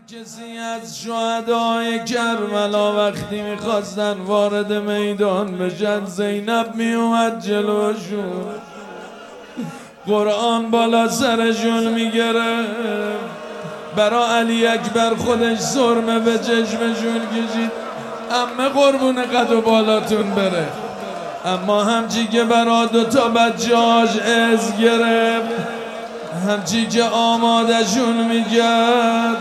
کسی از شهدای کربلا وقتی میخواستن وارد میدان بشن زینب میومد جلوشون، قرآن بالا سرشون میگرفت، برا علی اکبر خودش سرمه به چشمشون کشید عمه قربون قد و بالاتون بره، اما همچی که برا دوتا بچه‌هاش از گرفت، همچی که آمادشون میکرد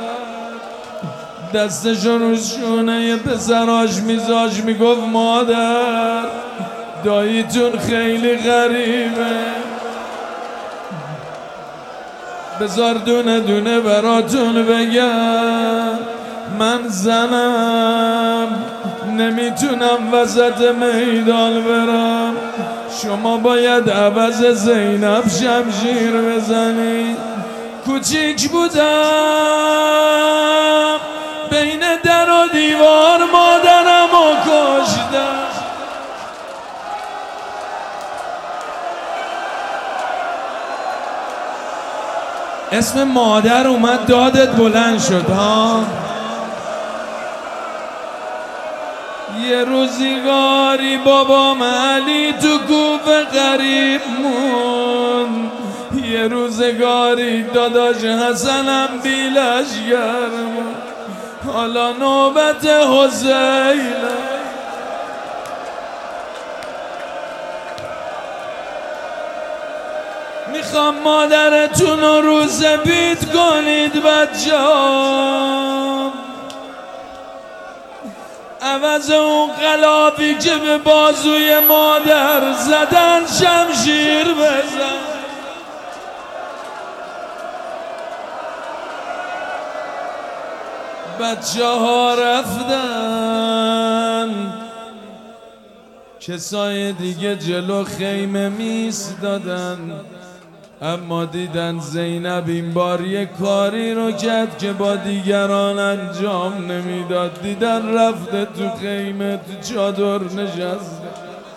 دستشون رو شونه یه پسراش میذاش میگفت مادر داییتون خیلی غریبه، بذار دونه دونه براتون بگم، من زنم نمیتونم وسط میدان برم، شما باید عوض زینب شمشیر بزنی. کوچیک بودم بین در و دیوار مادرم و کشتم، اسم مادر اومد دادت بلند شد ها. یه روزگاری بابام علی تو کوفه غریب مون، یه روزگاری داداش حسنم بیلشگر مون، حالا نوبت حسینه. میخوام مادرتون رو روز بیت کنید بچه‌ام، عوض اون غلافی که به بازوی مادر زدن شمشیر بزن. بچه‌ها رفتن، کسای دیگه جلو خیمه میستادن، اما دیدن زینب این بار یه کاری رو کرد که با دیگران انجام نمیداد. دیدن رفته تو خیمه تو چادر نشسته.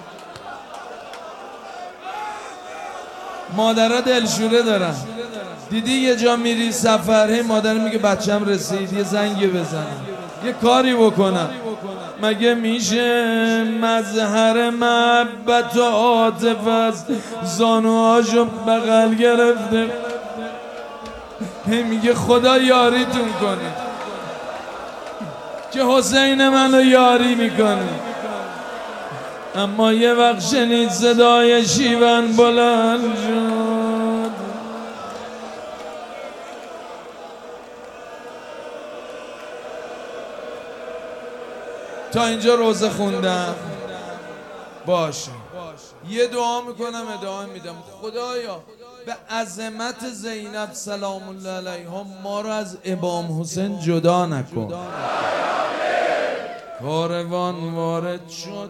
مادرها دلشوره دارن، دیدی یه جا میری سفره مادر میگه بچم رسید یه زنگ بزنم یه کاری بکنم، مگه میشه مظهر محبت و عاطفه است زانوهاشو بغل گرفته میگه خدا یاریتون کنه که حسین منو یاری میکنه. اما یه وقت شنید صدای شیون بلند شد، تا اینجا روزه خوندم باشه، یه دعا میکنم ادامه میدم. خدایا به عظمت زینب سلام الله علیها ما رو از امام حسین جدا نکن. کاروان وارد شد،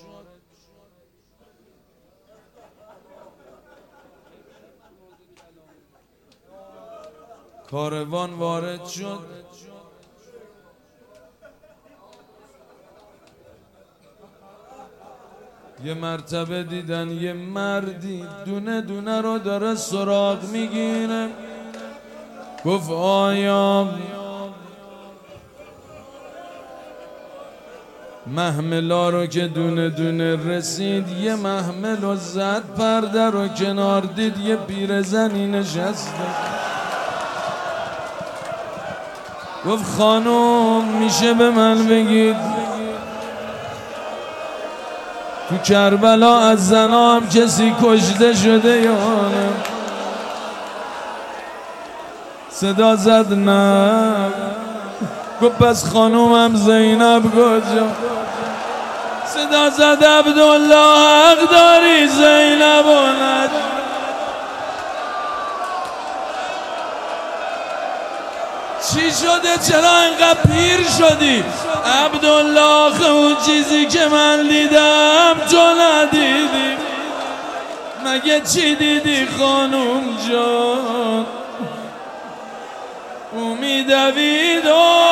کاروان وارد شد، یه مرتبه دیدن یه مردی دونه دونه رو داره سراغ میگیره، گفت آیا محملا رو که دونه دونه رسید یه محمل رو زد، پرده رو کنار دید یه پیرزنی نشسته، گفت خانم میشه به من بگید تو کربلا از زنا هم کسی کشته شده یا نه؟ صدا زد نه. گفت پس خانومم زینب کجا؟ صدا زد عبدالله حق داری زینب و نج. چی شده چرا اینقدر پیر شدی؟ عبدالله اون چیزی که من دیدم تو ندیدی، مگه چی دیدی خانوم جان؟ او میدوید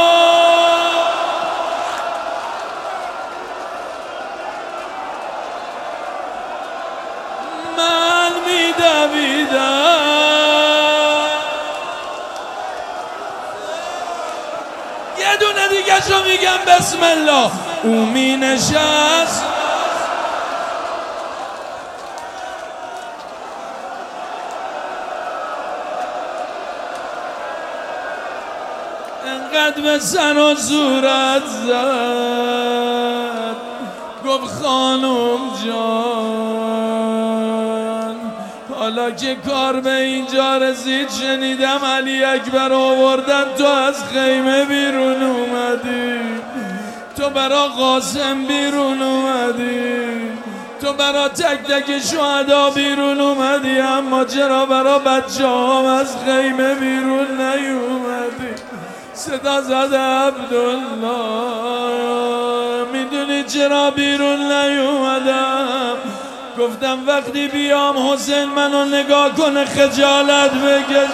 من میدویدم، یه دونه دیگه شو میگم بسم الله. او می نشست انقدر به سر و صورت زد گفت خانم جان حالا که کار به اینجا رسید شنیدم علی اکبر آوردن تو از خیمه بیرون اومدی، تو برا قاسم بیرون اومدی، تو برا تک تک شهدا بیرون اومدی، اما چرا برا بچه هم از خیمه بیرون نیومدی؟ صدا زد عبدالله میدونی چرا بیرون نیومدم؟ گفتم وقتی بیام حسین منو نگاه کنه خجالت بکشه.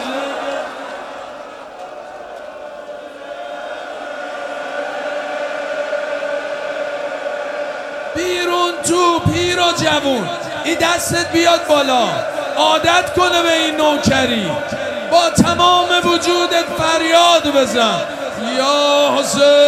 بیرون تو پیر و جوون این دستت بیاد بالا، عادت کنه به این نوکری، با تمام وجودت فریاد بزن یا حسین.